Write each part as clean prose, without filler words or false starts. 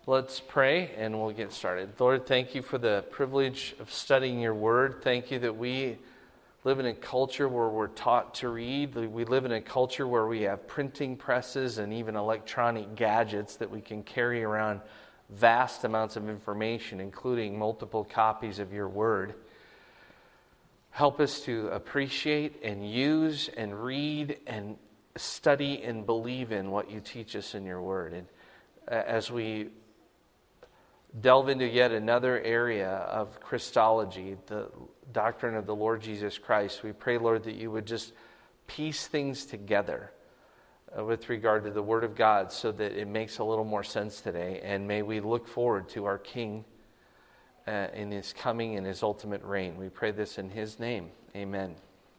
Let's pray and we'll get started. Lord, thank you for the privilege of studying your word. Thank you that we live in a culture where we're taught to read. We live in a culture where we have printing presses and even electronic gadgets that we can carry around vast amounts of information, including multiple copies of your word. Help us to appreciate and use and read and study and believe in what you teach us in your word. And as we delve into yet another area of Christology, the doctrine of the Lord Jesus Christ, we pray, Lord, that you would just piece things together with regard to the Word of God so that it makes a little more sense today. And may we look forward to our King in his coming and his ultimate reign. We pray this in his name. Amen.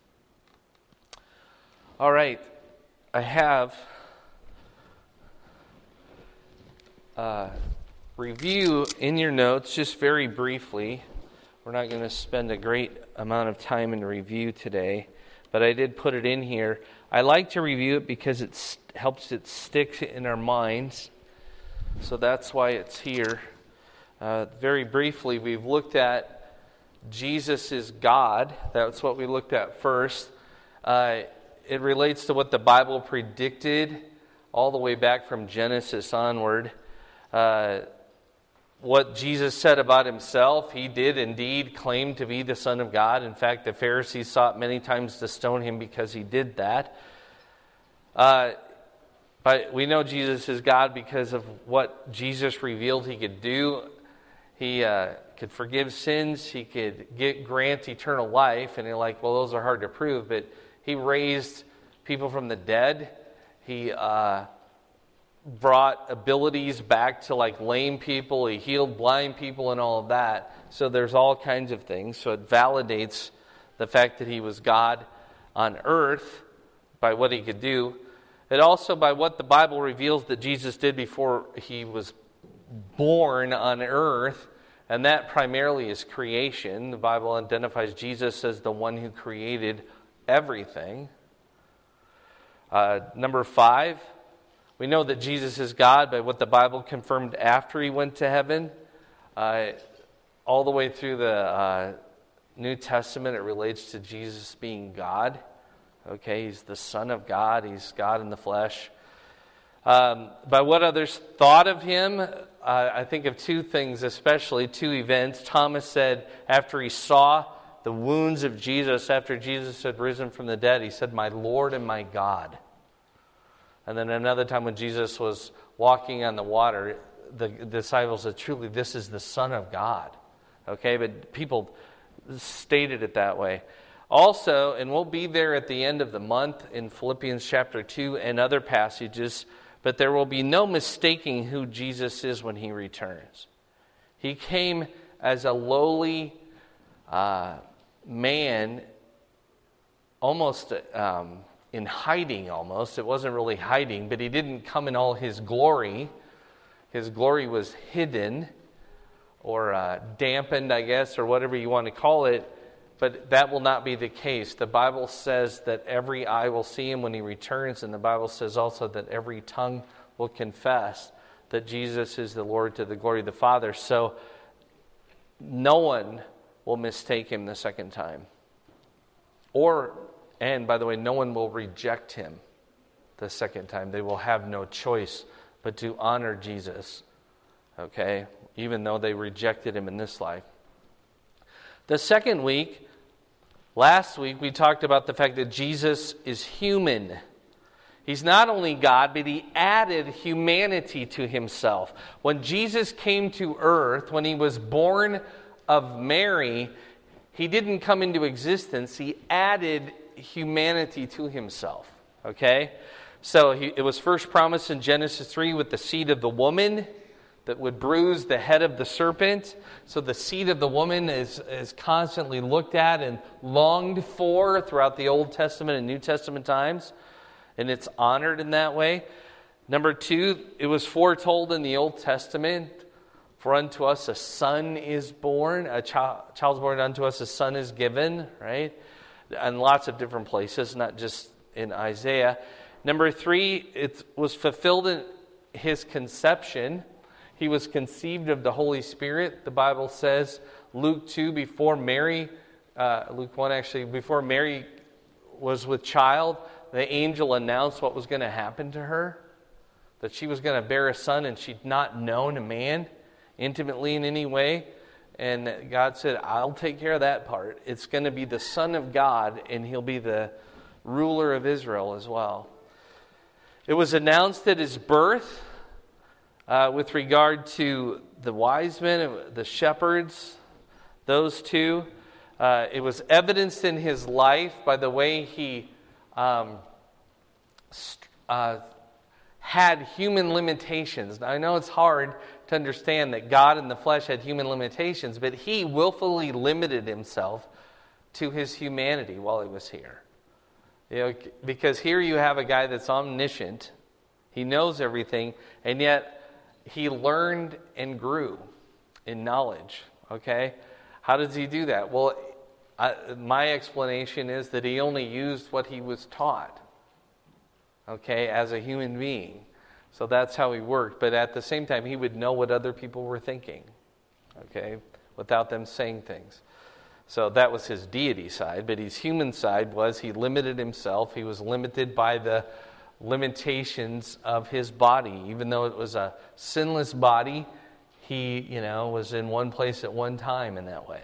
All right. I have review in your notes, just very briefly. We're not going to spend a great amount of time in review today, but I did put it in here. I like to review it because it helps it stick in our minds, so that's why it's here. Very briefly, we've looked at Jesus is God. That's what we looked at first. It relates to what the Bible predicted all the way back from Genesis onward. What Jesus said about himself, he did indeed claim to be the Son of God. In fact, the Pharisees sought many times to stone him because he did that. But we know Jesus is God because of what Jesus revealed he could do. He could forgive sins. He could grant eternal life. And you're like, well, those are hard to prove. But he raised people from the dead. He brought abilities back to like lame people. He healed blind people and all of that. So there's all kinds of things. So it validates the fact that he was God on earth by what he could do. It also by what the Bible reveals that Jesus did before he was born on earth. And that primarily is creation. The Bible identifies Jesus as the one who created everything. Number 5. We know that Jesus is God by what the Bible confirmed after he went to heaven. All the way through the New Testament, it relates to Jesus being God. Okay, he's the Son of God. He's God in the flesh. By what others thought of him, I think of two things, especially two events. Thomas said after he saw the wounds of Jesus, after Jesus had risen from the dead, he said, "My Lord and my God." And then another time when Jesus was walking on the water, the disciples said, "Truly, this is the Son of God." Okay, but people stated it that way. Also, and we'll be there at the end of the month in Philippians chapter 2 and other passages, but there will be no mistaking who Jesus is when he returns. He came as a lowly man, almost in hiding almost. It wasn't really hiding, but he didn't come in all his glory. His glory was hidden or dampened, I guess, or whatever you want to call it. But that will not be the case. The Bible says that every eye will see him when he returns, and the Bible says also that every tongue will confess that Jesus is the Lord to the glory of the Father. So no one will mistake him the second time. And by the way, no one will reject him the second time. They will have no choice but to honor Jesus, okay, even though they rejected him in this life. The second week, last week, we talked about the fact that Jesus is human. He's not only God, but he added humanity to himself. When Jesus came to earth, when he was born of Mary, he didn't come into existence. He added humanity to himself. Okay? So it was first promised in Genesis 3 with the seed of the woman that would bruise the head of the serpent. So the seed of the woman is constantly looked at and longed for throughout the Old Testament and New Testament times. And it's honored in that way. Number 2, it was foretold in the Old Testament, for unto us a son is born, a child's born, unto us a son is given, right? And lots of different places, not just in Isaiah. Number 3, it was fulfilled in his conception. He was conceived of the Holy Spirit, the Bible says. Luke 2, before Mary, Luke 1 actually, before Mary was with child, the angel announced what was going to happen to her, that she was going to bear a son, and she'd not known a man intimately in any way. And God said, I'll take care of that part. It's going to be the Son of God, and he'll be the ruler of Israel as well. It was announced at his birth with regard to the wise men, the shepherds, those two. It was evidenced in his life by the way he had human limitations. Now, I know it's hard to understand that God in the flesh had human limitations, but he willfully limited himself to his humanity while he was here. Because here you have a guy that's omniscient, he knows everything, and yet he learned and grew in knowledge. Okay? How does he do that? Well, my explanation is that he only used what he was taught, okay, as a human being. So that's how he worked. But at the same time, he would know what other people were thinking, okay, without them saying things. So that was his deity side. But his human side was he limited himself. He was limited by the limitations of his body. Even though it was a sinless body, he, was in one place at one time in that way.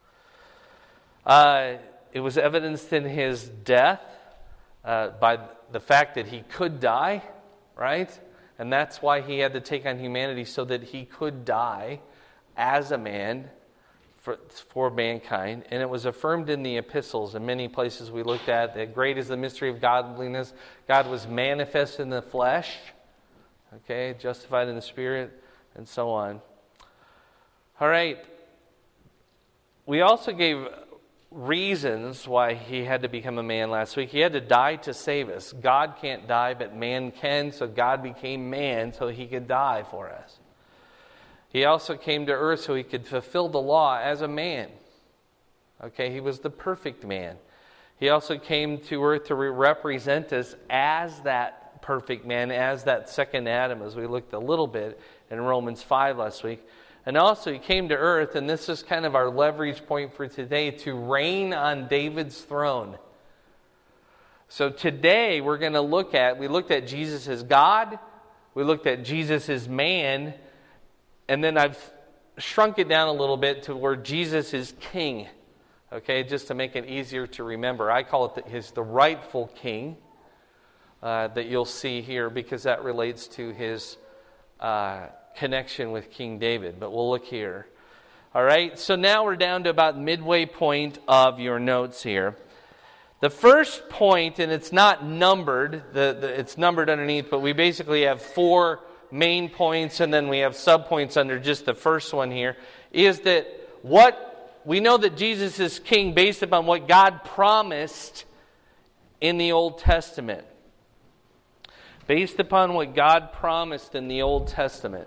It was evidenced in his death by the fact that he could die, right? And that's why he had to take on humanity, so that he could die as a man for mankind. And it was affirmed in the epistles in many places we looked at that great is the mystery of godliness. God was manifest in the flesh, okay, justified in the spirit, and so on. All right. We also gave reasons why he had to become a man last week. He had to die to save us. God can't die, but man can, so God became man so he could die for us. He also came to earth so he could fulfill the law as a man. Okay, he was the perfect man. He also came to earth to represent us as that perfect man, as that second Adam, as we looked a little bit in Romans 5 last week. And also he came to earth, and this is kind of our leverage point for today, to reign on David's throne. So today we looked at Jesus as God, we looked at Jesus as man, and then I've shrunk it down a little bit to where Jesus is king. Okay, just to make it easier to remember. I call it the rightful king that you'll see here, because that relates to his connection with King David. But we'll look here. All right, so now we're down to about midway point of your notes here. The first point, and it's not numbered, it's numbered underneath, but we basically have 4 main points, and then we have subpoints under just the first one here, is that we know that Jesus is king based upon what God promised in the Old Testament. Based upon what God promised in the Old Testament.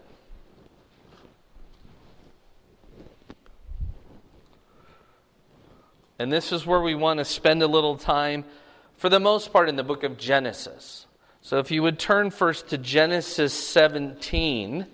And this is where we want to spend a little time, for the most part, in the book of Genesis. So if you would turn first to Genesis 17.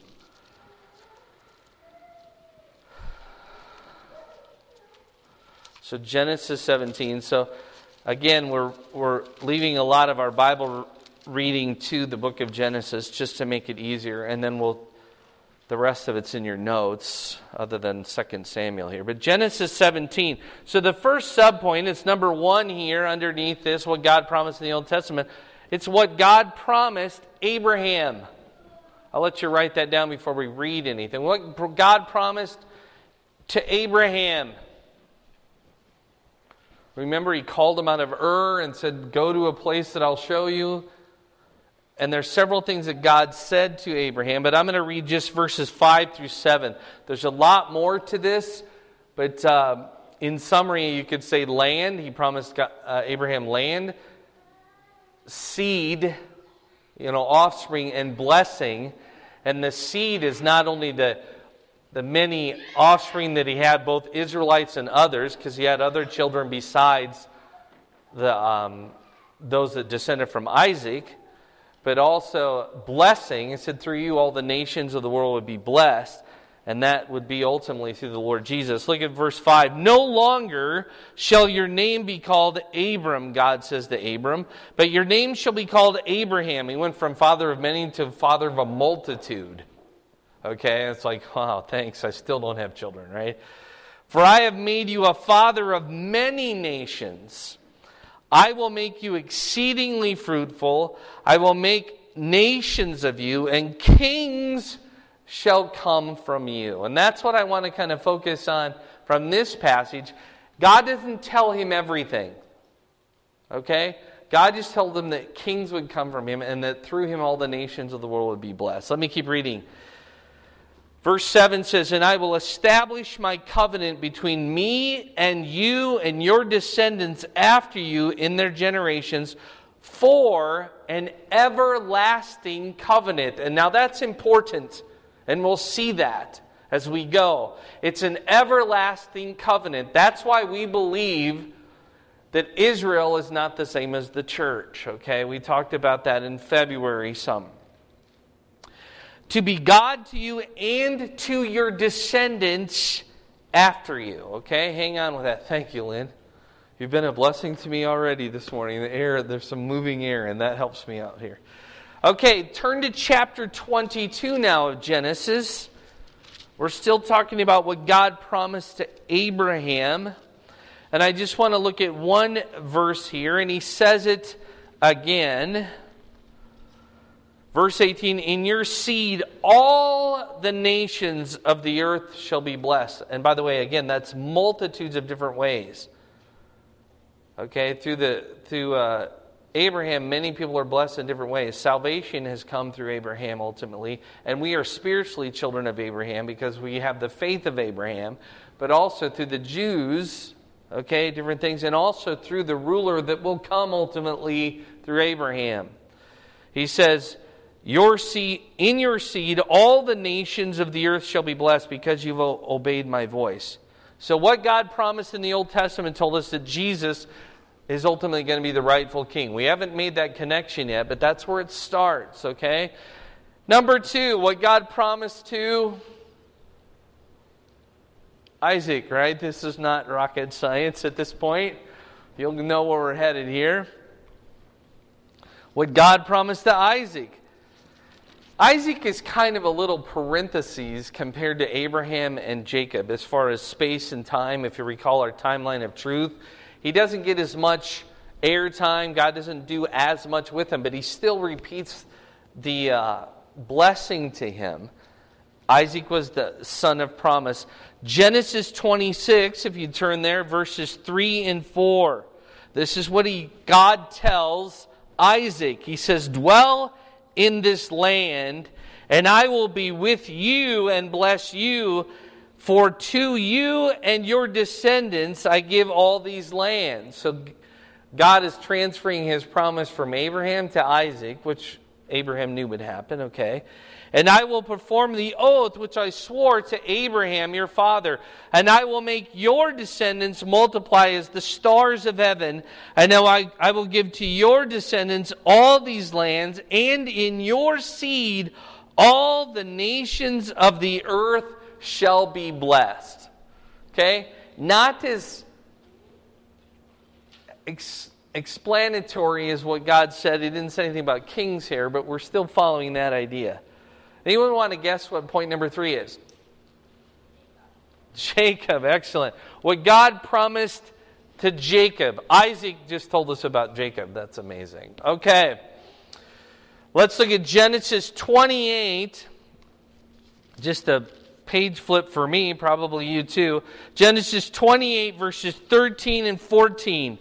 So Genesis 17. So again, we're leaving a lot of our Bible reading to the book of Genesis just to make it easier, and then the rest of it's in your notes, other than 2 Samuel here. But Genesis 17. So the first subpoint, it's number 1 here underneath this, what God promised in the Old Testament. It's what God promised Abraham. I'll let you write that down before we read anything. What God promised to Abraham. Remember, he called him out of Ur and said, go to a place that I'll show you. And there's several things that God said to Abraham, but I'm going to read just verses 5 through 7. There's a lot more to this, but in summary, you could say land. He promised Abraham land, seed, offspring, and blessing. And the seed is not only the many offspring that he had, both Israelites and others, because he had other children besides those that descended from Isaac. but also blessing. It said, through you all the nations of the world would be blessed. And that would be ultimately through the Lord Jesus. Look at verse 5. No longer shall your name be called Abram, God says to Abram, but your name shall be called Abraham. He went from father of many to father of a multitude. Okay, it's like, wow, thanks, I still don't have children, right? For I have made you a father of many nations. I will make you exceedingly fruitful. I will make nations of you, and kings shall come from you. And that's what I want to kind of focus on from this passage. God doesn't tell him everything. Okay? God just told him that kings would come from him and that through him all the nations of the world would be blessed. Let me keep reading. Verse 7 says, and I will establish my covenant between me and you and your descendants after you in their generations for an everlasting covenant. And now that's important. And we'll see that as we go. It's an everlasting covenant. That's why we believe that Israel is not the same as the church. Okay, we talked about that in February some. To be God to you and to your descendants after you. Okay, hang on with that. Thank you, Lynn. You've been a blessing to me already this morning. The air, there's some moving air, and that helps me out here. Okay, turn to chapter 22 now of Genesis. We're still talking about what God promised to Abraham. And I just want to look at one verse here, and he says it again. Verse 18, in your seed all the nations of the earth shall be blessed. And by the way, again, that's multitudes of different ways. Okay, through Abraham, many people are blessed in different ways. Salvation has come through Abraham ultimately, and we are spiritually children of Abraham because we have the faith of Abraham, but also through the Jews, okay, different things, and also through the ruler that will come ultimately through Abraham. He says, in your seed, all the nations of the earth shall be blessed because you've obeyed my voice. So what God promised in the Old Testament told us that Jesus is ultimately going to be the rightful king. We haven't made that connection yet, but that's where it starts, okay? Number 2, what God promised to Isaac, right? This is not rocket science at this point. You'll know where we're headed here. What God promised to Isaac. Isaac is kind of a little parenthesis compared to Abraham and Jacob as far as space and time. If you recall our timeline of truth, he doesn't get as much airtime. God doesn't do as much with him, but he still repeats the blessing to him. Isaac was the son of promise. Genesis 26, if you turn there, verses 3 and 4. This is what God tells Isaac. He says, dwell in this land, and I will be with you and bless you. For to you and your descendants I give all these lands. So God is transferring his promise from Abraham to Isaac, which Abraham knew would happen, okay? And I will perform the oath which I swore to Abraham your father. And I will make your descendants multiply as the stars of heaven. And now I will give to your descendants all these lands, and in your seed all the nations of the earth shall be blessed. Okay? Not as explanatory as what God said. He didn't say anything about kings here, but we're still following that idea. Anyone want to guess what point number 3 is? Jacob, excellent. What God promised to Jacob. Isaac just told us about Jacob. That's amazing. Okay. Let's look at Genesis 28. Just a page flip for me, probably you too. Genesis 28, verses 13 and 14.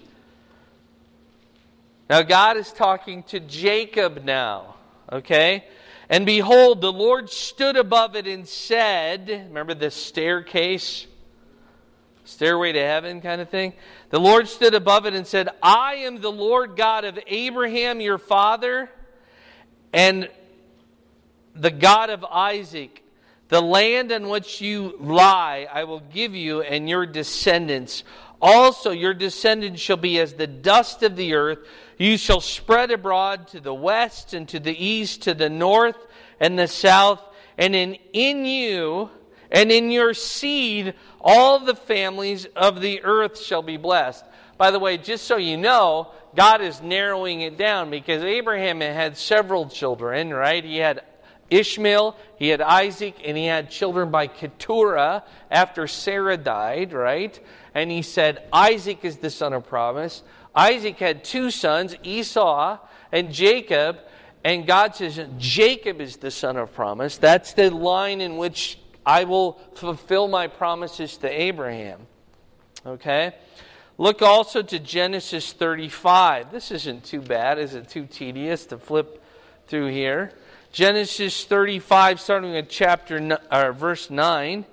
Now God is talking to Jacob now, okay? And behold, the Lord stood above it and said, remember this staircase, stairway to heaven kind of thing? The Lord stood above it and said, I am the Lord God of Abraham your father, and the God of Isaac. The land on which you lie, I will give you and your descendants. Also your descendants shall be as the dust of the earth. You shall spread abroad to the west and to the east, to the north and the south. And in you and in your seed all the families of the earth shall be blessed. By the way, just so you know, God is narrowing it down because Abraham had several children, right? He had Ishmael, he had Isaac, and he had children by Keturah after Sarah died, right? And he said, Isaac is the son of promise. Isaac had two sons, Esau and Jacob, and God says, Jacob is the son of promise. That's the line in which I will fulfill my promises to Abraham. Okay? Look also to Genesis 35. This isn't too bad. Is it too tedious to flip through here? Genesis 35, starting at verse 9.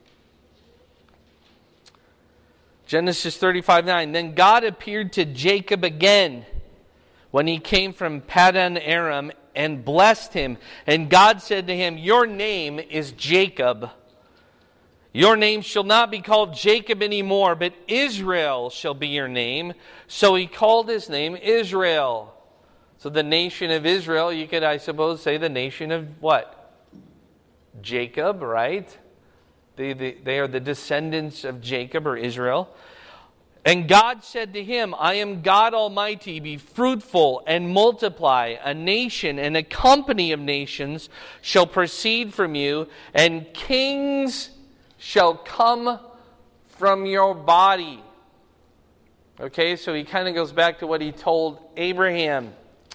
Genesis 35:9. Then God appeared to Jacob again when he came from Paddan Aram and blessed him. And God said to him, your name is Jacob. Your name shall not be called Jacob anymore, but Israel shall be your name. So he called his name Israel. So the nation of Israel, you could, I suppose, say the nation of what? Jacob, right? They are the descendants of Jacob or Israel. And God said to him, I am God Almighty, be fruitful and multiply. A nation and a company of nations shall proceed from you, and kings shall come from your body. Okay, so he kind of goes back to what he told Abraham.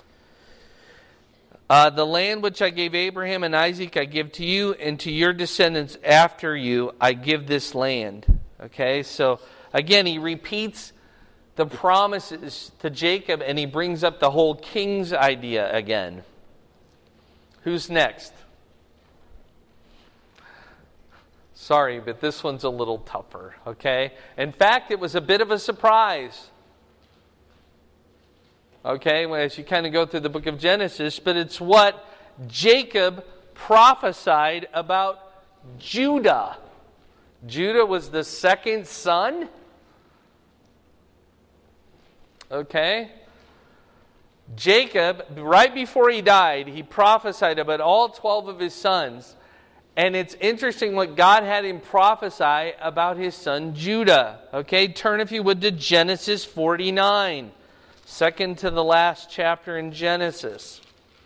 The land which I gave Abraham and Isaac I give to you, and to your descendants after you I give this land. Okay, so again he repeats the promises to Jacob, and he brings up the whole king's idea again. Who's next? Sorry, but this one's a little tougher, okay? In fact, it was a bit of a surprise. Okay, as you kind of go through the book of Genesis, but it's what Jacob prophesied about Judah. Judah was the second son. Okay? Jacob, right before he died, he prophesied about all 12 of his sons. And it's interesting what God had him prophesy about his son Judah. Okay, turn if you would to Genesis 49. Second to the last chapter in Genesis.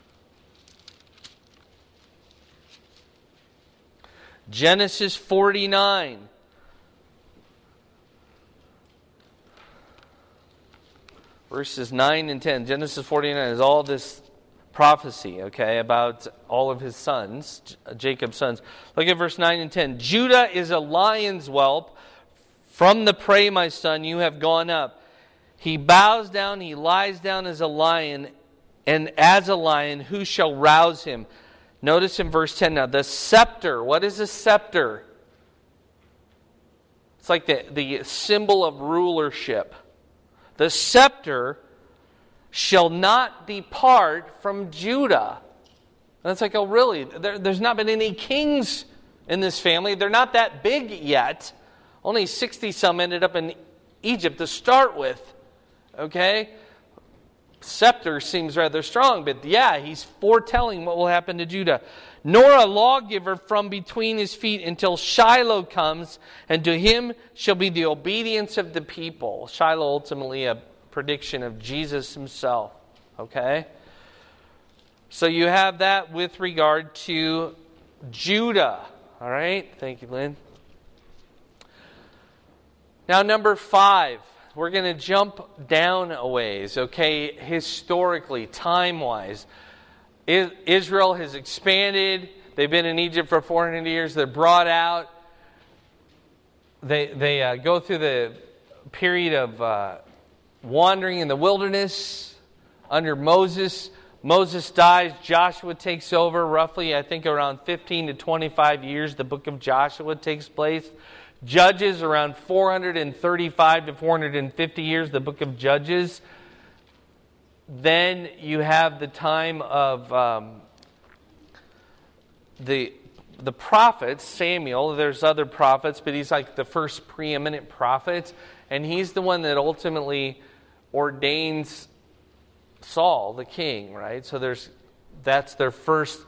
Genesis 49. Verses 9 and 10. Genesis 49 is all this prophecy, okay, about all of his sons, Jacob's sons. Look at verse 9 and 10. Judah is a lion's whelp. From the prey, my son, you have gone up. He bows down, he lies down as a lion, and as a lion, who shall rouse him? Notice in verse 10 now, the scepter. What is a scepter? It's like the symbol of rulership. The scepter shall not depart from Judah. And it's like, oh really? There's not been any kings in this family. They're not that big yet. Only 60-some ended up in Egypt to start with. Okay? Scepter seems rather strong, but yeah, he's foretelling what will happen to Judah. Nor a lawgiver from between his feet until Shiloh comes, and to him shall be the obedience of the people. Shiloh ultimately a prediction of Jesus himself. Okay? So you have that with regard to Judah. All right? Thank you, Lynn. Now, number 5. We're going to jump down a ways, okay? Historically, time-wise. Israel has expanded. They've been in Egypt for 400 years. They're brought out. They go through the period of wandering in the wilderness under Moses. Moses dies. Joshua takes over roughly, I think, around 15 to 25 years. The book of Joshua takes place. Judges, around 435 to 450 years, the book of Judges. Then you have the time of the prophets, Samuel. There's other prophets, but he's like the first preeminent prophet. And he's the one that ultimately ordains Saul, the king, right? So that's their first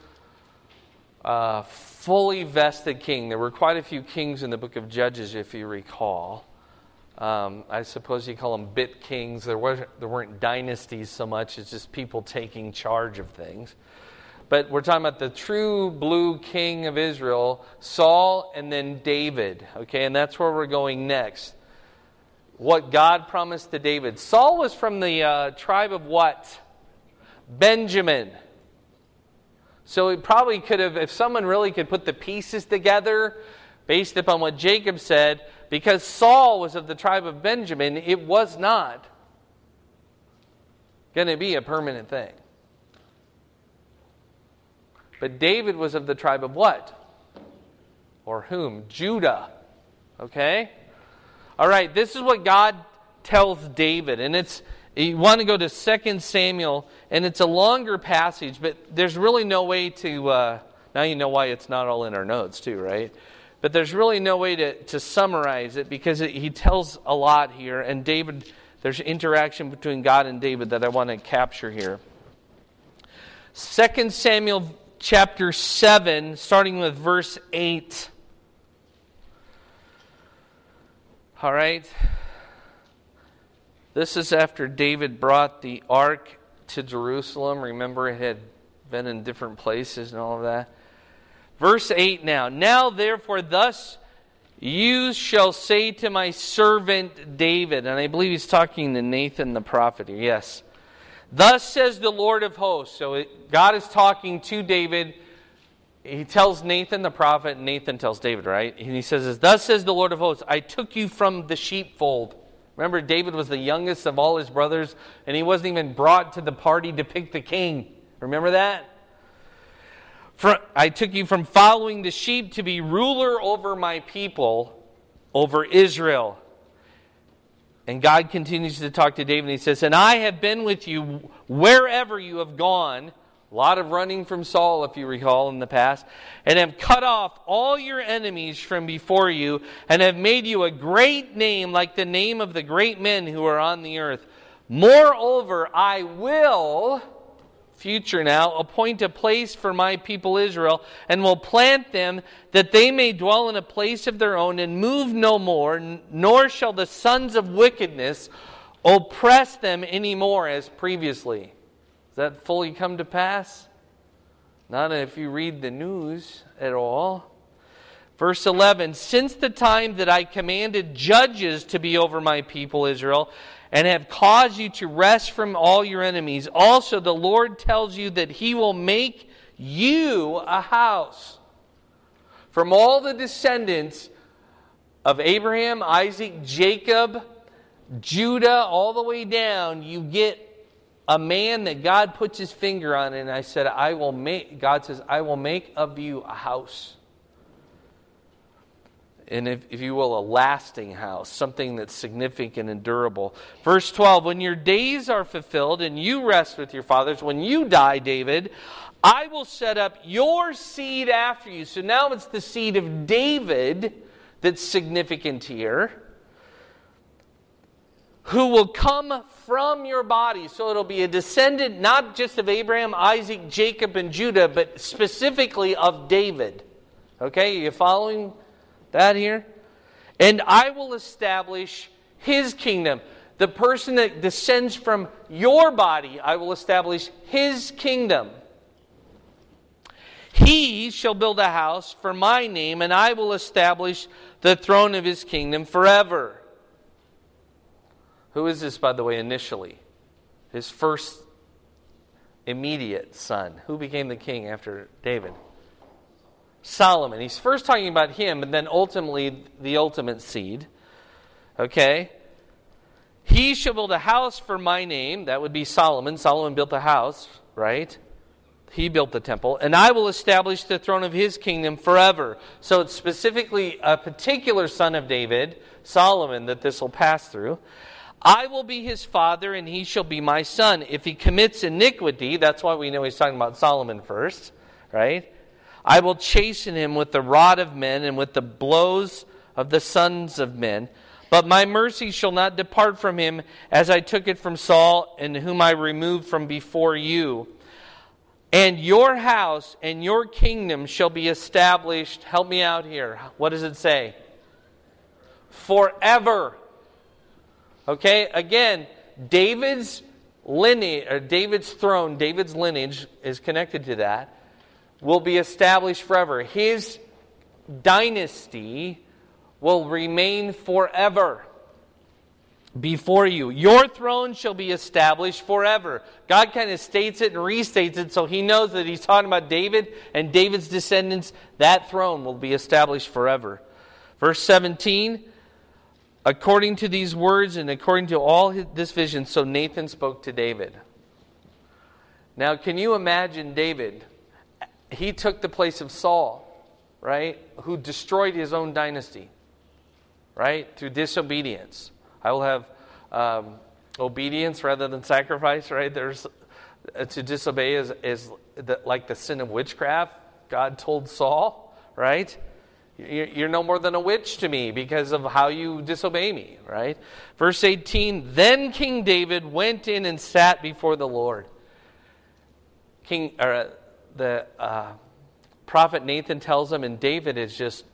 fully vested king. There were quite a few kings in the book of Judges, if you recall. I suppose you call them bit kings. There weren't dynasties so much. It's just people taking charge of things. But we're talking about the true blue king of Israel, Saul, and then David. Okay, and that's where we're going next. What God promised to David. Saul was from the tribe of what? Benjamin. So it probably could have, if someone really could put the pieces together based upon what Jacob said, because Saul was of the tribe of Benjamin, it was not going to be a permanent thing. But David was of the tribe of what? Or whom? Judah. Okay? All right, this is what God tells David. And you want to go to 2 Samuel, and it's a longer passage, but there's really no way to, now you know why it's not all in our notes too, right? But there's really no way to summarize it, because he tells a lot here, and there's interaction between God and David that I want to capture here. 2 Samuel chapter 7, starting with verse 8. All right. This is after David brought the ark to Jerusalem. Remember, it had been in different places and all of that. Verse 8 now. Now therefore thus you shall say to my servant David. And I believe he's talking to Nathan the prophet here. Yes. Thus says the Lord of hosts. So God is talking to David. He tells Nathan the prophet, and Nathan tells David, right? And he says, thus says the Lord of hosts, I took you from the sheepfold. Remember, David was the youngest of all his brothers, and he wasn't even brought to the party to pick the king. Remember that? I took you from following the sheep to be ruler over my people, over Israel. And God continues to talk to David, and he says, and I have been with you wherever you have gone. A lot of running from Saul, if you recall, in the past. And have cut off all your enemies from before you, and have made you a great name, like the name of the great men who are on the earth. Moreover, I will, future now, appoint a place for my people Israel, and will plant them, that they may dwell in a place of their own, and move no more, nor shall the sons of wickedness oppress them any more as previously. Does that fully come to pass? Not if you read the news at all. Verse 11, since the time that I commanded judges to be over my people Israel, and have caused you to rest from all your enemies, also the Lord tells you that he will make you a house. From all the descendants of Abraham, Isaac, Jacob, Judah, all the way down, you get a man that God puts his finger on, and I said, God says, I will make of you a house. And if you will, a lasting house, something that's significant and durable. Verse 12, when your days are fulfilled and you rest with your fathers, when you die, David, I will set up your seed after you. So now it's the seed of David that's significant here, who will come from your body. So it'll be a descendant not just of Abraham, Isaac, Jacob, and Judah, but specifically of David. Okay, are you following that here? And I will establish his kingdom. The person that descends from your body, I will establish his kingdom. He shall build a house for my name, and I will establish the throne of his kingdom forever. Who is this, by the way, initially? His first immediate son. Who became the king after David? Solomon. He's first talking about him, and then ultimately the ultimate seed. Okay? He shall build a house for my name. That would be Solomon. Solomon built a house, right? He built the temple. And I will establish the throne of his kingdom forever. So it's specifically a particular son of David, Solomon, that this will pass through. I will be his father, and he shall be my son. If he commits iniquity, that's why we know he's talking about Solomon first, right? I will chasten him with the rod of men and with the blows of the sons of men. But my mercy shall not depart from him, as I took it from Saul, and whom I removed from before you. And your house and your kingdom shall be established." Help me out here. What does it say? Forever. Okay, again, David's lineage, or David's throne, David's lineage is connected to that, will be established forever. His dynasty will remain forever before you. Your throne shall be established forever. God kind of states it and restates it so he knows that he's talking about David and David's descendants. That throne will be established forever. Verse 17, according to these words and according to all this vision, so Nathan spoke to David. Now, can you imagine David? He took the place of Saul, right? Who destroyed his own dynasty, right? Through disobedience. I will have obedience rather than sacrifice, right? There's to disobey is like the sin of witchcraft. God told Saul, right? You're no more than a witch to me because of how you disobey me, right? Verse 18, then King David went in and sat before the Lord. The prophet Nathan tells him, and David is just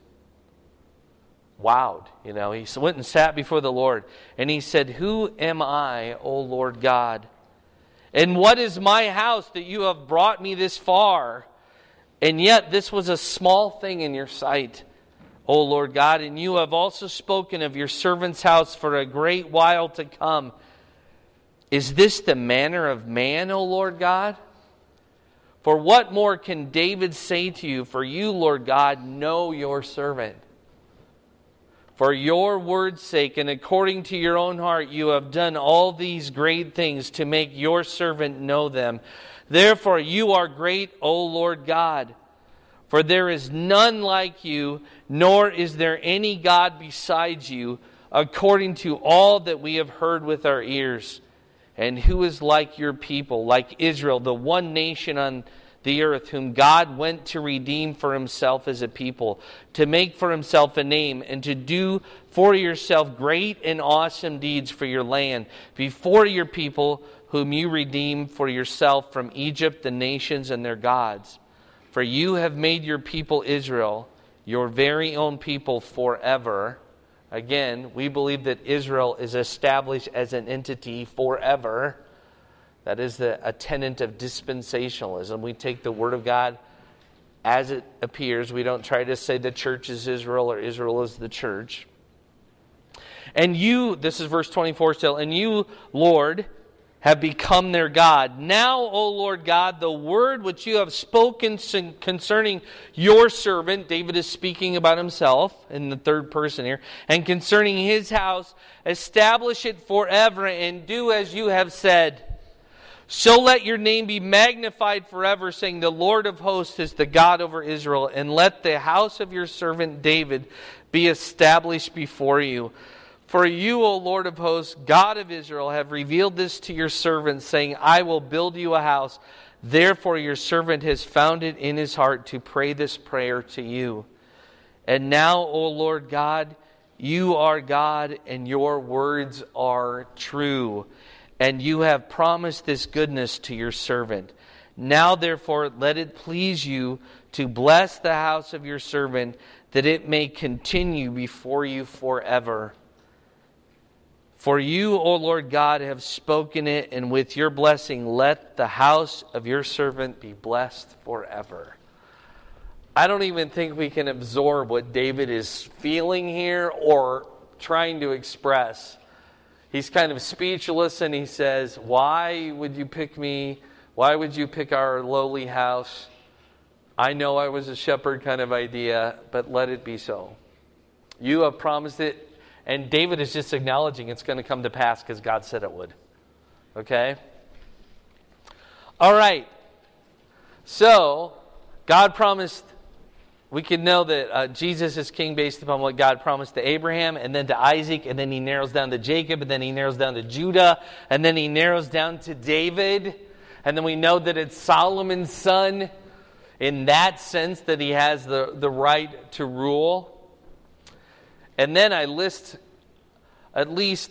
wowed. You know, he went and sat before the Lord, and he said, "Who am I, O Lord God? And what is my house that you have brought me this far? And yet this was a small thing in your sight, O Lord God, and you have also spoken of your servant's house for a great while to come. Is this the manner of man, O Lord God? For what more can David say to you? For you, Lord God, know your servant. For your word's sake and according to your own heart, you have done all these great things to make your servant know them. Therefore, you are great, O Lord God. For there is none like you, nor is there any God besides you, according to all that we have heard with our ears. And who is like your people, like Israel, the one nation on the earth, whom God went to redeem for himself as a people, to make for himself a name, and to do for yourself great and awesome deeds for your land, before your people, whom you redeemed for yourself from Egypt, the nations and their gods. For you have made your people Israel, your very own people forever." Again, we believe that Israel is established as an entity forever. That is a tenet of dispensationalism. We take the Word of God as it appears. We don't try to say the church is Israel or Israel is the church. And you, this is verse 24 still, and you, Lord, have become their God. Now, O Lord God, the word which you have spoken concerning your servant, David is speaking about himself in the third person here, and concerning his house, establish it forever and do as you have said. So let your name be magnified forever, saying, the Lord of hosts is the God over Israel, and let the house of your servant David be established before you. For you, O Lord of hosts, God of Israel, have revealed this to your servant, saying, I will build you a house. Therefore your servant has found it in his heart to pray this prayer to you. And now, O Lord God, you are God, and your words are true. And you have promised this goodness to your servant. Now, therefore, let it please you to bless the house of your servant, that it may continue before you forever. For you, O Lord God, have spoken it, and with your blessing let the house of your servant be blessed forever. I don't even think we can absorb what David is feeling here or trying to express. He's kind of speechless, and he says, why would you pick me? Why would you pick our lowly house? I know I was a shepherd kind of idea, but let it be so. You have promised it. And David is just acknowledging it's going to come to pass because God said it would. Okay? All right. So, God promised, we can know that Jesus is king based upon what God promised to Abraham, and then to Isaac, and then he narrows down to Jacob, and then he narrows down to Judah, and then he narrows down to David. And then we know that it's Solomon's son in that sense that he has the right to rule. And then I list at least,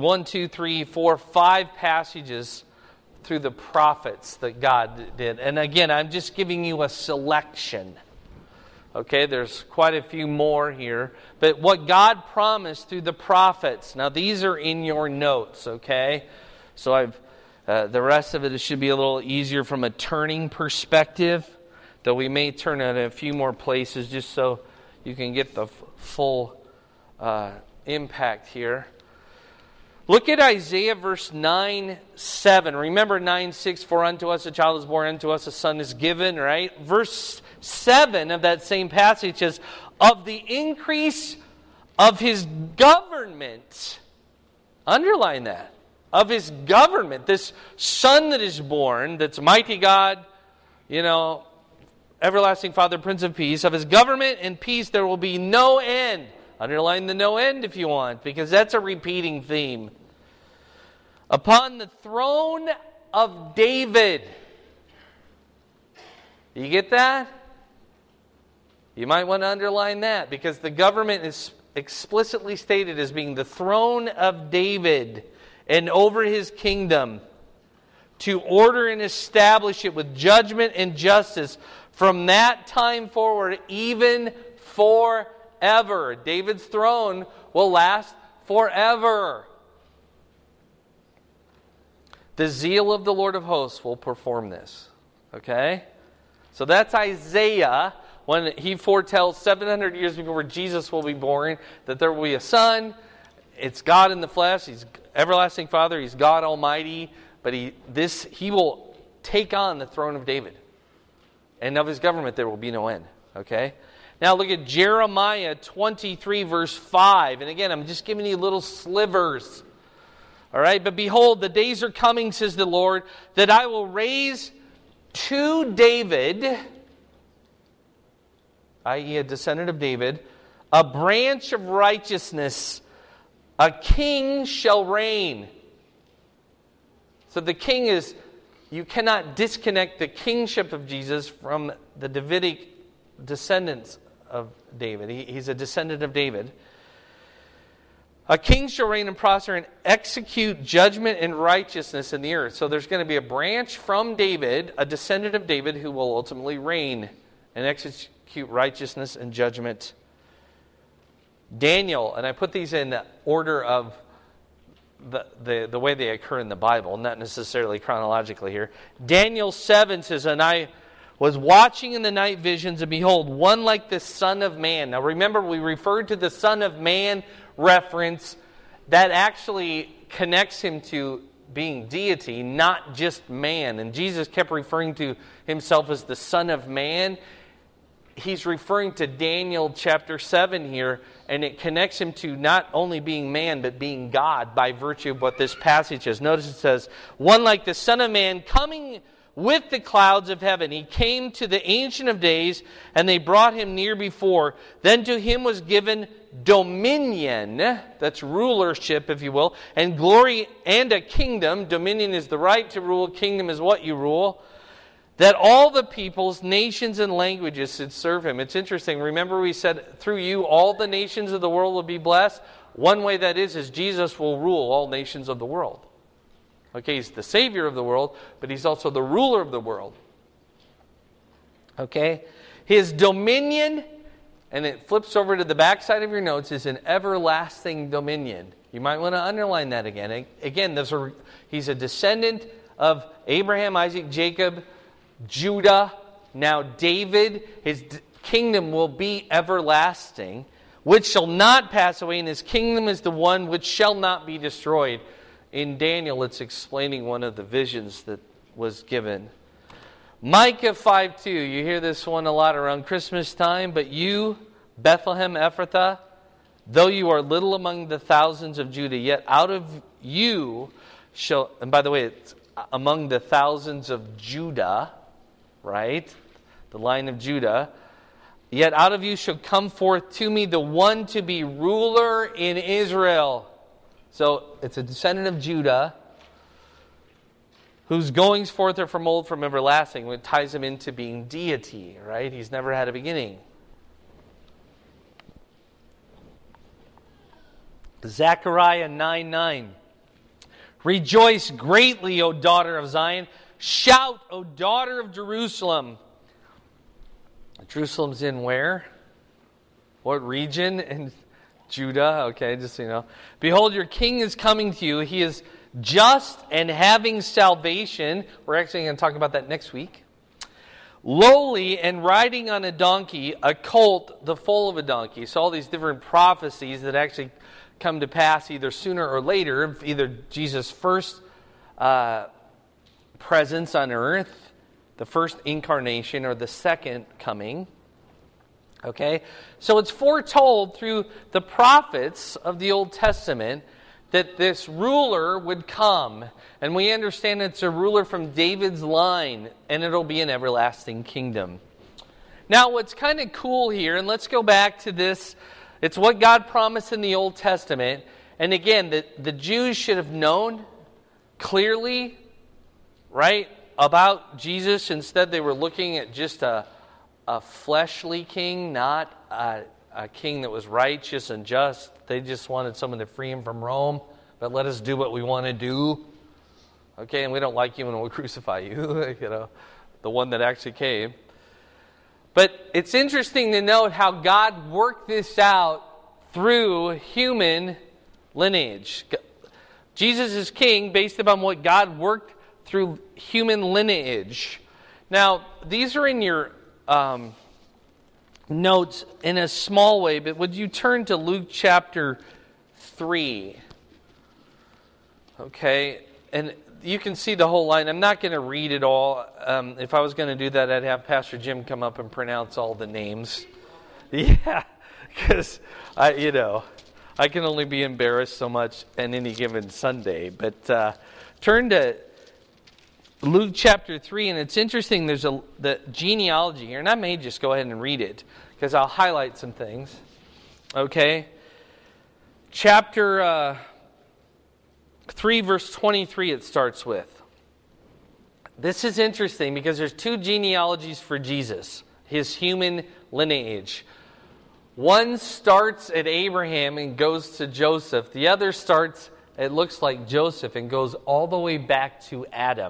5 passages through the prophets that God did. And again, I'm just giving you a selection. Okay, there's quite a few more here. But what God promised through the prophets. Now, these are in your notes, okay? So the rest of it should be a little easier from a turning perspective. Though we may turn at a few more places just so you can get the full impact here. Look at Isaiah verse 9:7. Remember 9:6, for unto us a child is born, unto us a son is given, right? Verse 7 of that same passage says, of the increase of his government. Underline that. Of his government. This son that is born, that's mighty God, everlasting Father, Prince of Peace. Of his government and peace there will be no end. Underline the no end if you want, because that's a repeating theme. Upon the throne of David. You get that? You might want to underline that, because the government is explicitly stated as being the throne of David and over his kingdom, to order and establish it with judgment and justice from that time forward, even forever. David's throne will last forever. The zeal of the Lord of hosts will perform this. Okay? So that's Isaiah, when he foretells 700 years before Jesus will be born, that there will be a son. It's God in the flesh. He's everlasting Father. He's God Almighty. But he will take on the throne of David. And of his government there will be no end. Okay? Now look at Jeremiah 23 verse 5. And again, I'm just giving you little slivers. All right? But behold, the days are coming, says the Lord, that I will raise to David, i.e. a descendant of David, a branch of righteousness. A king shall reign. So the king is, you cannot disconnect the kingship of Jesus from the Davidic descendants of David. He's a descendant of David. A king shall reign and prosper and execute judgment and righteousness in the earth. So there's going to be a branch from David, a descendant of David, who will ultimately reign and execute righteousness and judgment. Daniel, and I put these in order of the way they occur in the Bible, not necessarily chronologically here. Daniel 7 says, and I was watching in the night visions, and behold, one like the Son of Man. Now remember, we referred to the Son of Man reference. That actually connects him to being deity, not just man. And Jesus kept referring to himself as the Son of Man. He's referring to Daniel chapter 7 here, and it connects him to not only being man, but being God by virtue of what this passage is. Notice it says, one like the Son of Man coming with the clouds of heaven. He came to the Ancient of Days, and they brought him near before. Then to him was given dominion, that's rulership, if you will, and glory and a kingdom. Dominion is the right to rule, kingdom is what you rule. That all the peoples, nations, and languages should serve him. It's interesting. Remember we said, through you all the nations of the world will be blessed? One way that is Jesus will rule all nations of the world. Okay, he's the Savior of the world, but he's also the ruler of the world. Okay? His dominion, and it flips over to the backside of your notes, is an everlasting dominion. You might want to underline that again. Again, he's a descendant of Abraham, Isaac, Jacob, Judah, now David. His kingdom will be everlasting, which shall not pass away, and his kingdom is the one which shall not be destroyed. In Daniel, it's explaining one of the visions that was given. Micah 5:2, you hear this one a lot around Christmas time, but you, Bethlehem Ephrathah, though you are little among the thousands of Judah, yet out of you shall, and by the way, it's among the thousands of Judah, right? The line of Judah. Yet out of you shall come forth to me the one to be ruler in Israel. So it's a descendant of Judah whose goings forth are from old, from everlasting, which ties him into being deity, right? He's never had a beginning. Zechariah 9:9. Rejoice greatly, O daughter of Zion. Shout, O daughter of Jerusalem. Jerusalem's in where? What region? In Judah. Okay, just so you know. Behold, your king is coming to you. He is just and having salvation. We're actually going to talk about that next week. Lowly and riding on a donkey, a colt, the foal of a donkey. So all these different prophecies that actually come to pass either sooner or later, either Jesus' first presence on earth, the first incarnation, or the second coming. Okay? So it's foretold through the prophets of the Old Testament that this ruler would come. And we understand it's a ruler from David's line, and it'll be an everlasting kingdom. Now, what's kind of cool here, and let's go back to this, it's what God promised in the Old Testament. And again, the Jews should have known clearly, right, about Jesus. Instead, they were looking at just a fleshly king, not a king that was righteous and just. They just wanted someone to free him from Rome, but let us do what we want to do. Okay, and we don't like you and we'll crucify you, the one that actually came. But it's interesting to note how God worked this out through human lineage. Jesus is king based upon what God worked through human lineage. Now, these are in your notes in a small way, but would you turn to Luke chapter 3? Okay, and you can see the whole line. I'm not going to read it all. If I was going to do that, I'd have Pastor Jim come up and pronounce all the names. Yeah, because I can only be embarrassed so much on any given Sunday. But turn to Luke chapter 3, and it's interesting. There's the genealogy here, and I may just go ahead and read it because I'll highlight some things. Okay, chapter 3, verse 23, it starts with. This is interesting because there's two genealogies for Jesus, his human lineage. One starts at Abraham and goes to Joseph. The other starts, it looks like Joseph, and goes all the way back to Adam.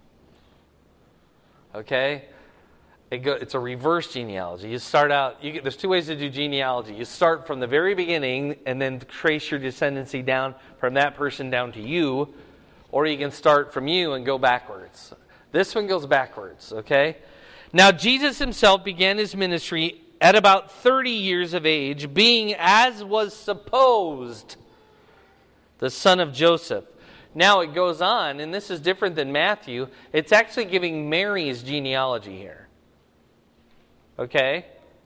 Okay? It's a reverse genealogy. You start out, there's two ways to do genealogy. You start from the very beginning and then trace your descendancy down from that person down to you, or you can start from you and go backwards. This one goes backwards, okay? Now, Jesus himself began his ministry at about 30 years of age, being, as was supposed, the son of Joseph. Now it goes on, and this is different than Matthew. It's actually giving Mary's genealogy here. Okay?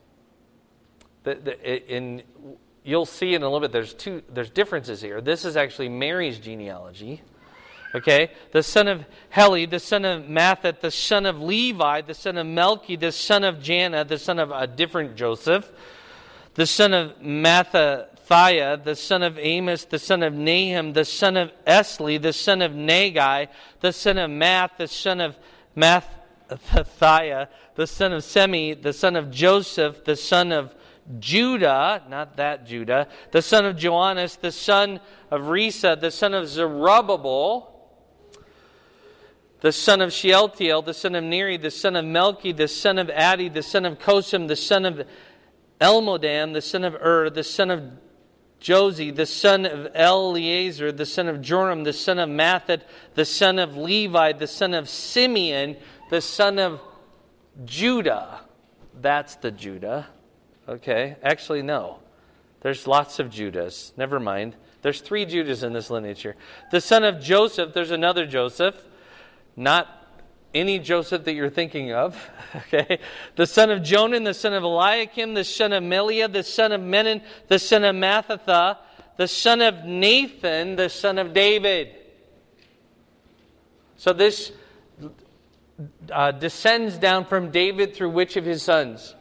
And you'll see in a little bit, there's differences here. This is actually Mary's genealogy. Okay? The son of Heli, the son of Mathat, the son of Levi, the son of Melchi, the son of Janna, the son of a different Joseph, the son of Mathathiah, the son of Amos, the son of Nahum, the son of Esli, the son of Nagai, the son of Math, the son of Mathathiah, the son of Semi, the son of Joseph, the son of Judah, not that Judah, the son of Joannes, the son of Risa, the son of Zerubbabel, the son of Shealtiel, the son of Neri, the son of Melchi, the son of Addi, the son of Kosam, the son of Elmodam, the son of the son of Josie, the son of Eleazar, the son of Joram, the son of Mathat, the son of Levi, the son of Simeon, the son of Judah. That's the Judah. Okay. Actually, no. There's lots of Judahs. Never mind. There's 3 Judahs in this lineage here. The son of Joseph. There's another Joseph. Not any Joseph that you're thinking of. Okay. The son of Jonan, the son of Eliakim, the son of Meliah, the son of Menon, the son of Mattatha, the son of Nathan, the son of David. So this descends down from David through which of his sons?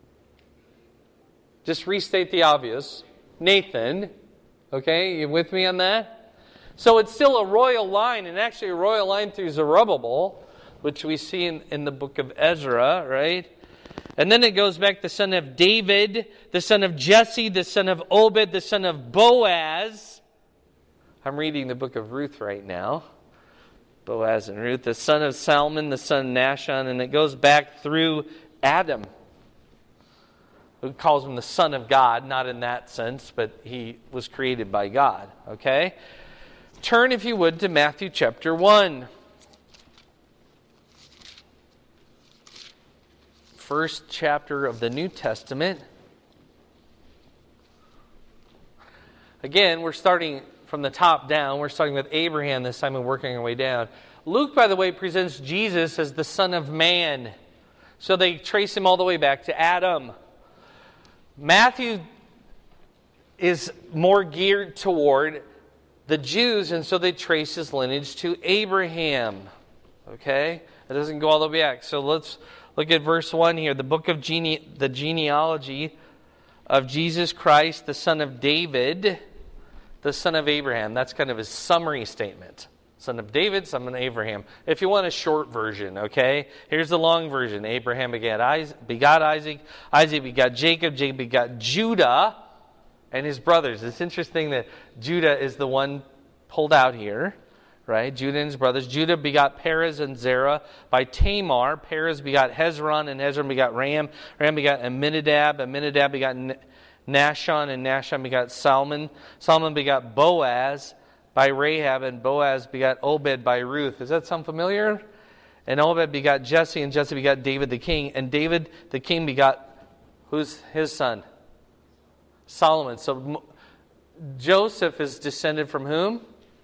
Just restate the obvious. Nathan. Okay, you with me on that? So it's still a royal line, and actually a royal line through Zerubbabel, which we see in the book of Ezra, right? And then it goes back, the son of David, the son of Jesse, the son of Obed, the son of Boaz. I'm reading the book of Ruth right now. Boaz and Ruth, the son of Salmon, the son of Nahshon, and it goes back through Adam, who calls him the son of God, not in that sense, but he was created by God, okay? Turn, if you would, to Matthew chapter 1. First chapter of the New Testament. Again, we're starting from the top down. We're starting with Abraham this time and working our way down. Luke, by the way, presents Jesus as the Son of Man. So they trace him all the way back to Adam. Matthew is more geared toward the Jews, and so they trace his lineage to Abraham. Okay? It doesn't go all the way back. So let's look at verse 1 here. The book of the genealogy of Jesus Christ, the son of David, the son of Abraham. That's kind of his summary statement. Son of David, son of Abraham. If you want a short version, okay? Here's the long version. Abraham begot Isaac. Isaac begot Jacob. Jacob begot Judah and his brothers. It's interesting that Judah is the one pulled out here, right? Judah and his brothers. Judah begot Perez and Zerah by Tamar. Perez begot Hezron, and Hezron begot Ram. Ram begot Amminadab. Amminadab begot Nahshon, and Nahshon begot Salmon. Salmon begot Boaz by Rahab, and Boaz begot Obed by Ruth. Does that sound familiar? And Obed begot Jesse, and Jesse begot David the king. And David the king begot, who's his son? Solomon. So Joseph is descended from whom?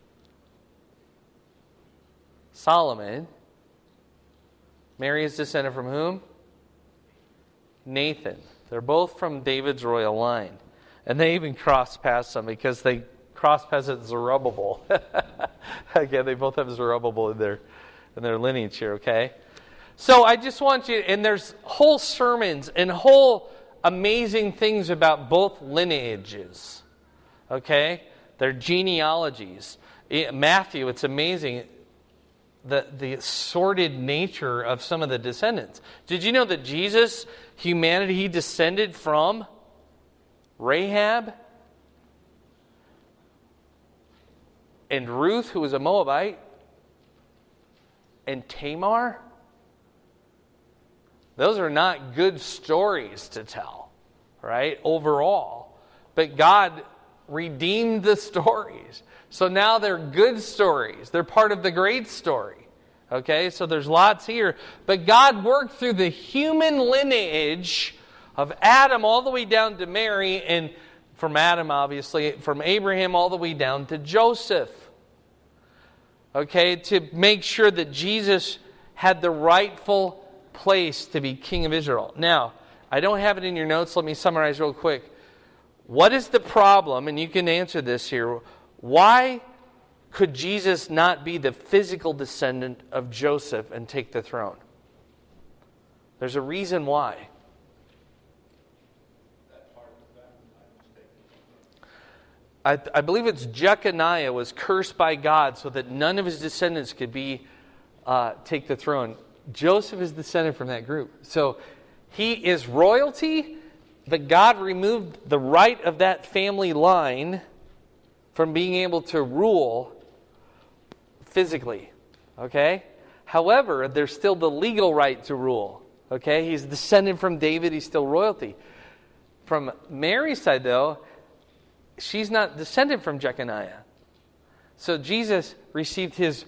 Solomon. Mary is descended from whom? Nathan. They're both from David's royal line. And they even cross paths some because they cross paths at Zerubbabel. Again, they both have Zerubbabel in their lineage here, okay? So I just want you, and there's whole sermons and whole amazing things about both lineages, okay? Their genealogies. Matthew, it's amazing the sordid nature of some of the descendants. Did you know that Jesus, humanity, he descended from Rahab and Ruth, who was a Moabite, and Tamar? Those are not good stories to tell, right, overall. But God redeemed the stories. So now they're good stories. They're part of the great story. Okay, so there's lots here. But God worked through the human lineage of Adam all the way down to Mary, and from Adam, obviously, from Abraham all the way down to Joseph. Okay, to make sure that Jesus had the rightful place to be king of Israel. Now, I don't have it in your notes. Let me summarize real quick. What is the problem? And you can answer this here. Why could Jesus not be the physical descendant of Joseph and take the throne? There's a reason why. I believe it's Jeconiah was cursed by God so that none of his descendants could take the throne. Joseph is descended from that group. So he is royalty, but God removed the right of that family line from being able to rule physically. Okay? However, there's still the legal right to rule. Okay? He's descended from David, he's still royalty. From Mary's side, though, she's not descended from Jeconiah. So Jesus received his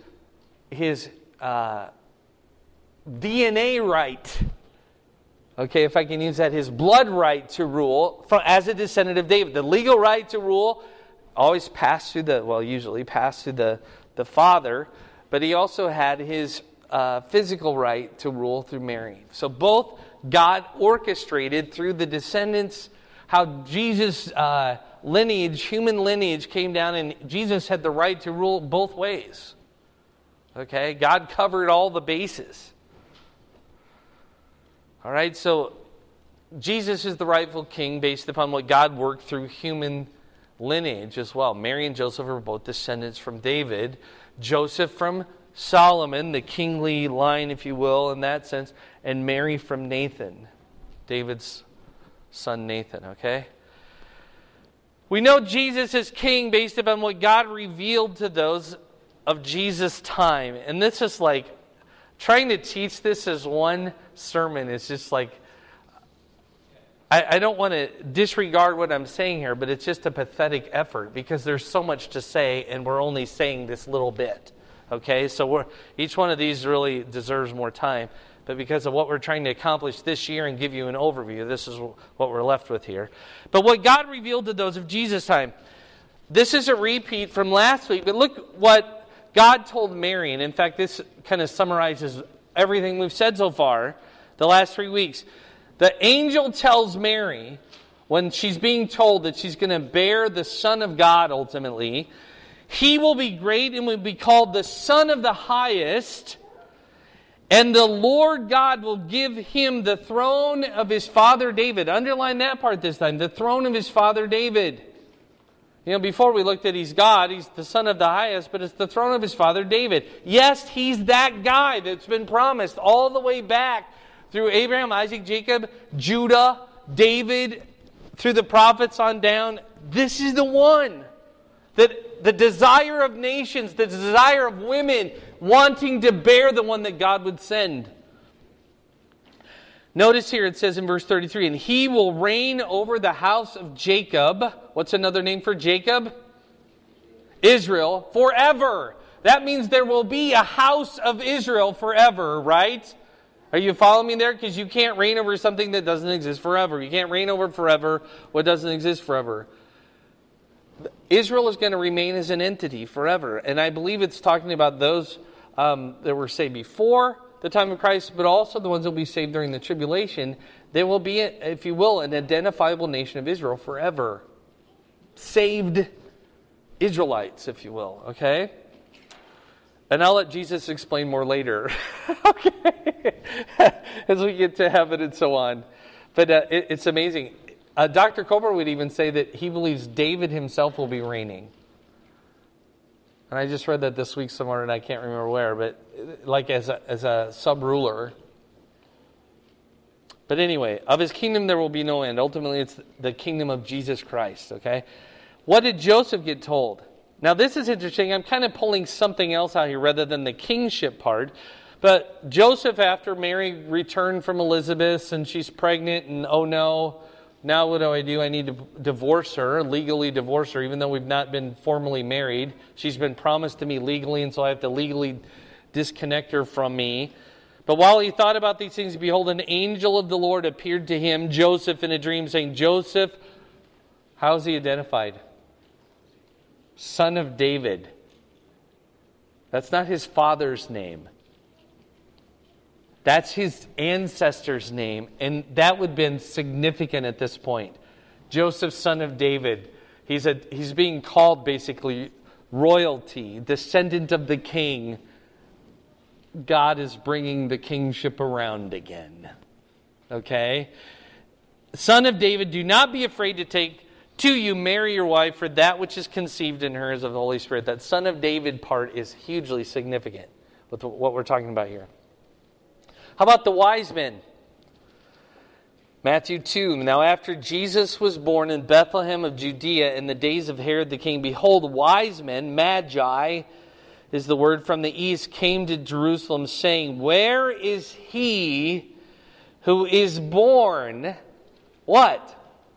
DNA right, okay, if I can use that, his blood right to rule as a descendant of David. The legal right to rule always passed through usually passed through the father, but he also had his physical right to rule through Mary. So both God orchestrated through the descendants, how Jesus' human lineage came down, and Jesus had the right to rule both ways. Okay, God covered all the bases. All right, so Jesus is the rightful king based upon what God worked through human lineage as well. Mary and Joseph are both descendants from David. Joseph from Solomon, the kingly line, if you will, in that sense, and Mary from Nathan. David's son Nathan, okay? We know Jesus is king based upon what God revealed to those of Jesus' time. And this is like, trying to teach this as one sermon is just like, I don't want to disregard what I'm saying here, but it's just a pathetic effort because there's so much to say and we're only saying this little bit. Okay, so each one of these really deserves more time. But because of what we're trying to accomplish this year and give you an overview, this is what we're left with here. But what God revealed to those of Jesus' time, this is a repeat from last week. But look what God told Mary. And in fact, this kind of summarizes everything we've said so far the last 3 weeks. The angel tells Mary, when she's being told that she's going to bear the Son of God ultimately, he will be great and will be called the Son of the Highest, and the Lord God will give him the throne of his father David. Underline that part this time, the throne of his father David. You know, before we looked at he's God, he's the Son of the Highest, but it's the throne of his father David. Yes, he's that guy that's been promised all the way back through Abraham, Isaac, Jacob, Judah, David, through the prophets on down. This is the one. That the desire of nations, the desire of women wanting to bear the one that God would send. Notice here it says in verse 33, and he will reign over the house of Jacob. What's another name for Jacob? Israel, forever. That means there will be a house of Israel forever, right? Are you following me there? Because you can't reign over something that doesn't exist forever. You can't reign over forever what doesn't exist forever. Israel is going to remain as an entity forever. And I believe it's talking about those that were saved before the time of Christ, but also the ones that will be saved during the tribulation. There will be, if you will, an identifiable nation of Israel forever. Saved Israelites, if you will. Okay? And I'll let Jesus explain more later. Okay? As we get to heaven and so on. But it's amazing. Dr. Kober would even say that he believes David himself will be reigning. And I just read that this week somewhere, and I can't remember where, but like as a sub-ruler. But anyway, of his kingdom there will be no end. Ultimately, it's the kingdom of Jesus Christ, okay? What did Joseph get told? Now, this is interesting. I'm kind of pulling something else out here rather than the kingship part. But Joseph, after Mary returned from Elizabeth, and she's pregnant, and oh no, now what do? I need to divorce her, legally divorce her, even though we've not been formally married. She's been promised to me legally, and so I have to legally disconnect her from me. But while he thought about these things, behold, an angel of the Lord appeared to him, Joseph, in a dream, saying, Joseph, how's he identified? Son of David. That's not his father's name. That's his ancestor's name, and that would have been significant at this point. Joseph, son of David. He's being called basically royalty, descendant of the king. God is bringing the kingship around again. Okay? Son of David, do not be afraid to take to you Mary your wife, for that which is conceived in her is of the Holy Spirit. That son of David part is hugely significant with what we're talking about here. How about the wise men? Matthew 2. Now after Jesus was born in Bethlehem of Judea in the days of Herod the king, behold, wise men, magi is the word from the east, came to Jerusalem saying, where is he who is born, what?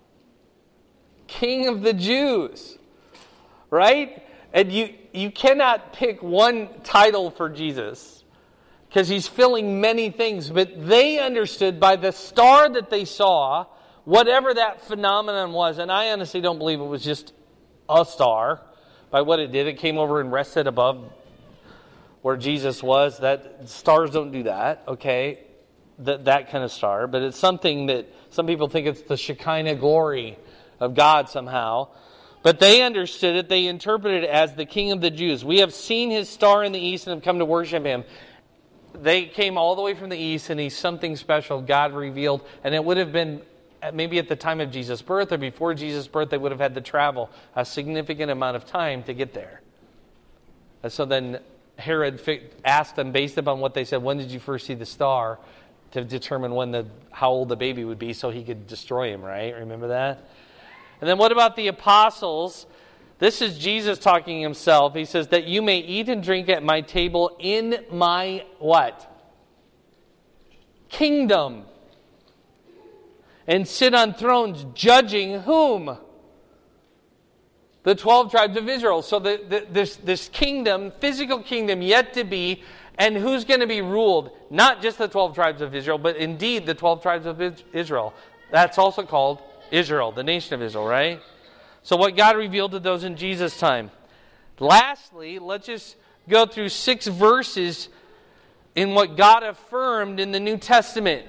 King of the Jews. Right? And you cannot pick one title for Jesus, because he's filling many things. But they understood by the star that they saw, whatever that phenomenon was, and I honestly don't believe it was just a star, by what it did. It came over and rested above where Jesus was. That stars don't do that, okay? That kind of star. But it's something that some people think it's the Shekinah glory of God somehow. But they understood it. They interpreted it as the King of the Jews. We have seen his star in the east and have come to worship him. They came all the way from the east, and he's something special God revealed. And it would have been maybe at the time of Jesus' birth or before Jesus' birth, they would have had to travel a significant amount of time to get there. And so then Herod asked them, based upon what they said, when did you first see the star? to determine how old the baby would be so he could destroy him, right? Remember that? And then what about the apostles? This is Jesus talking himself. He says, that you may eat and drink at my table in my what? Kingdom. And sit on thrones judging whom? The 12 tribes of Israel. So this kingdom, physical kingdom yet to be, and who's going to be ruled? Not just the 12 tribes of Israel, but indeed the 12 tribes of Israel. That's also called Israel, the nation of Israel, right? So what God revealed to those in Jesus' time. Lastly, let's just go through 6 verses in what God affirmed in the New Testament.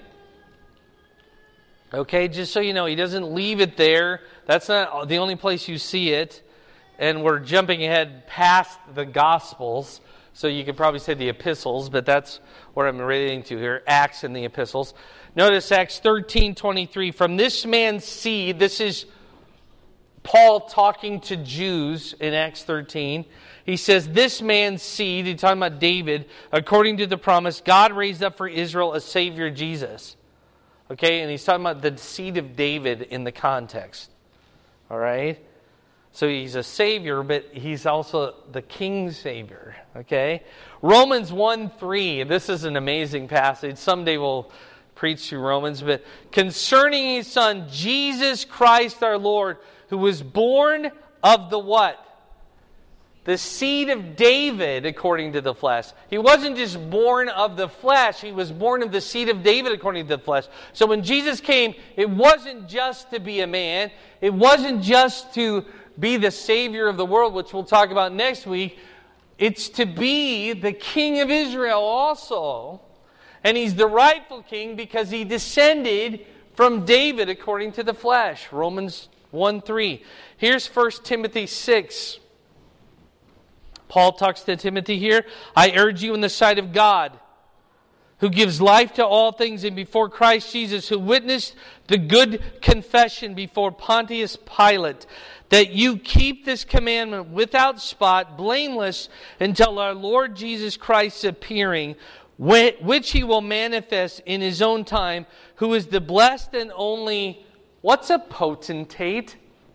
Okay, just so you know, he doesn't leave it there. That's not the only place you see it. And we're jumping ahead past the Gospels. So you could probably say the epistles, but that's what I'm relating to here, Acts and the epistles. Notice Acts 13:23. From this man's seed, this is Paul talking to Jews in Acts 13. He says, this man's seed, he's talking about David, according to the promise, God raised up for Israel a Savior, Jesus. Okay, and he's talking about the seed of David in the context. All right? So he's a Savior, but he's also the King Savior. Okay? Romans 1:3. This is an amazing passage. Someday we'll preach through Romans. But concerning his Son, Jesus Christ our Lord, who was born of the what? The seed of David according to the flesh. He wasn't just born of the flesh. He was born of the seed of David according to the flesh. So when Jesus came, it wasn't just to be a man. It wasn't just to be the Savior of the world, which we'll talk about next week. It's to be the King of Israel also. And he's the rightful king because he descended from David according to the flesh. Romans 1:3. Here's 1 Timothy 6. Paul talks to Timothy here. I urge you in the sight of God, who gives life to all things, and before Christ Jesus, who witnessed the good confession before Pontius Pilate, that you keep this commandment without spot, blameless, until our Lord Jesus Christ's appearing, which he will manifest in his own time, who is the blessed and only, what's a potentate?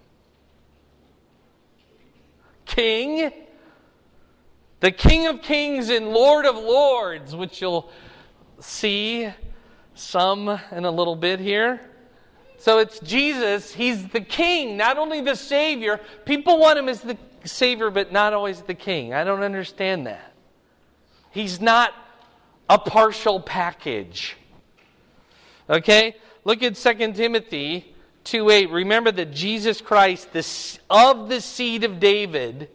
King. The King of Kings and Lord of Lords, which you'll see some in a little bit here. So it's Jesus. He's the King, not only the Savior. People want him as the Savior, but not always the King. I don't understand that. He's not a partial package. Okay? Look at 2 Timothy 2:8. Remember that Jesus Christ, of the seed of David,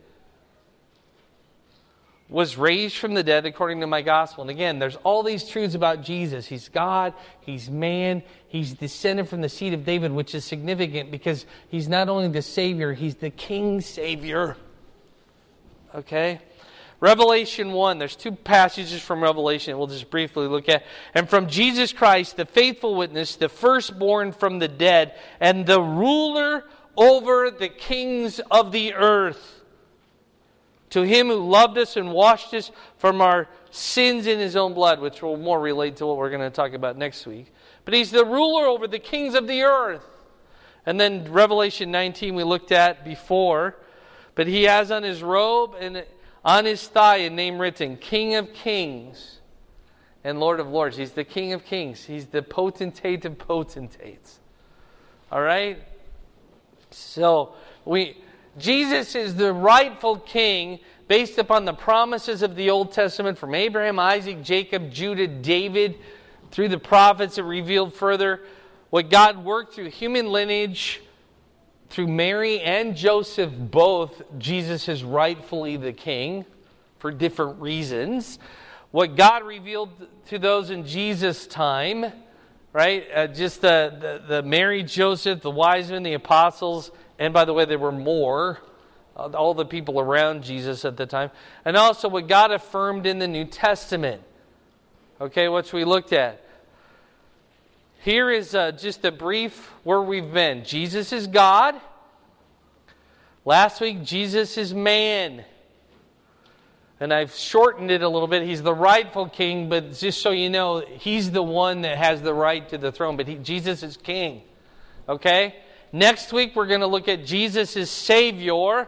was raised from the dead according to my gospel. And again, there's all these truths about Jesus. He's God, he's man, he's descended from the seed of David, which is significant because he's not only the Savior, he's the King Savior. Okay? Revelation 1. There's 2 passages from Revelation we'll just briefly look at. And from Jesus Christ, the faithful witness, the firstborn from the dead, and the ruler over the kings of the earth. To him who loved us and washed us from our sins in his own blood, which will more relate to what we're going to talk about next week. But he's the ruler over the kings of the earth. And then Revelation 19 we looked at before. But he has on his robe and on his thigh a name written, King of Kings and Lord of Lords. He's the King of Kings. He's the potentate of potentates. All right? So, Jesus is the rightful king based upon the promises of the Old Testament from Abraham, Isaac, Jacob, Judah, David, through the prophets. It revealed further what God worked through human lineage, through Mary and Joseph both. Jesus is rightfully the king for different reasons. What God revealed to those in Jesus' time, right? Just the Mary, Joseph, the wise men, the apostles. And by the way, there were more, all the people around Jesus at the time. And also what God affirmed in the New Testament. Okay, which we looked at. Here is just a brief where we've been. Jesus is God. Last week, Jesus is man. And I've shortened it a little bit. He's the rightful king, but just so you know, he's the one that has the right to the throne. But Jesus is king. Okay? Next week, we're going to look at Jesus as Savior.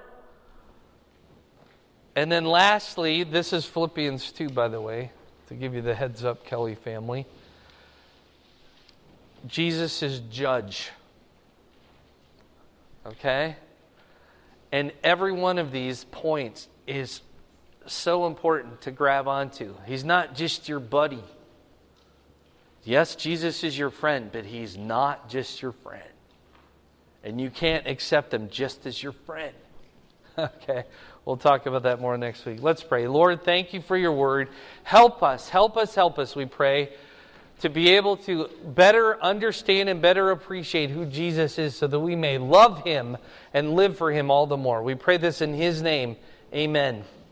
And then lastly, this is Philippians 2, by the way, to give you the heads up, Kelly family. Jesus is judge. Okay? And every one of these points is so important to grab onto. He's not just your buddy. Yes, Jesus is your friend, but He's not just your friend. And you can't accept Him just as your friend. Okay, we'll talk about that more next week. Let's pray. Lord, thank You for Your word. Help us, we pray, to be able to better understand and better appreciate who Jesus is so that we may love Him and live for Him all the more. We pray this in His name. Amen.